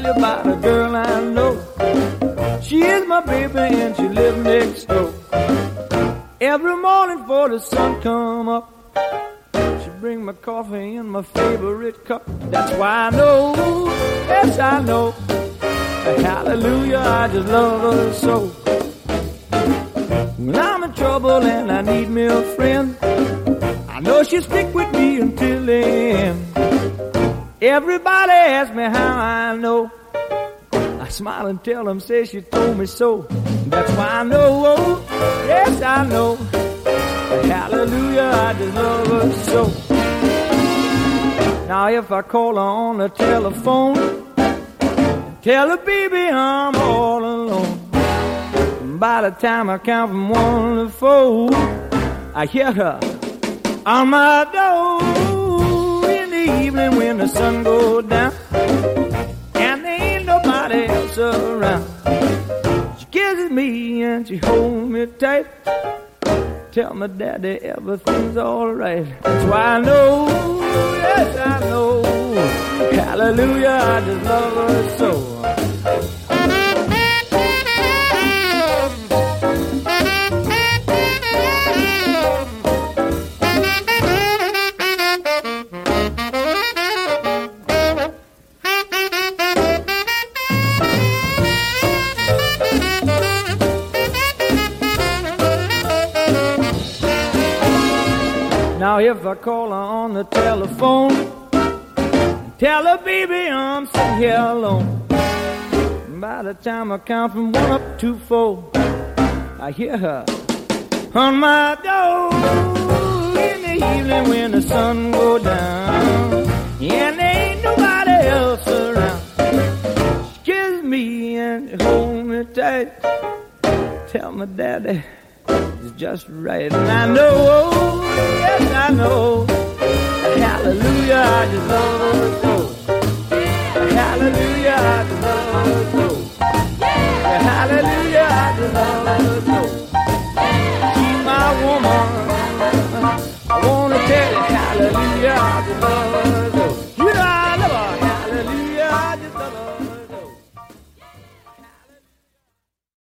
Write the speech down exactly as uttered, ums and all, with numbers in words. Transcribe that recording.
about a girl I know. She is my baby and she lives next door. Every morning before the sun come up, she bring my coffee in my favorite cup. That's why I know, yes I know, hallelujah, I just love her so. When I'm in trouble and I need me a friend, I know she'll stick with me until the end. Everybody asks me how I know. I smile and tell them, say she told me so. That's why I know, oh, yes I know, hallelujah, I just love her so. Now if I call her on the telephone, tell her baby I'm all alone. By the time I count from one to four, I hear her on my door. In the evening when the sun goes down and there ain't nobody else around, she kisses me and she holds me tight. Tell my daddy everything's alright. That's why I know, yes I know, hallelujah, I just love her so. Now if I call her on the telephone, tell her baby I'm sitting here alone. By the time I count from one up to four, I hear her on my door. In the evening when the sun goes down and there ain't nobody else around, she kisses me and she holds me tight. Tell my daddy it's just right, and I know,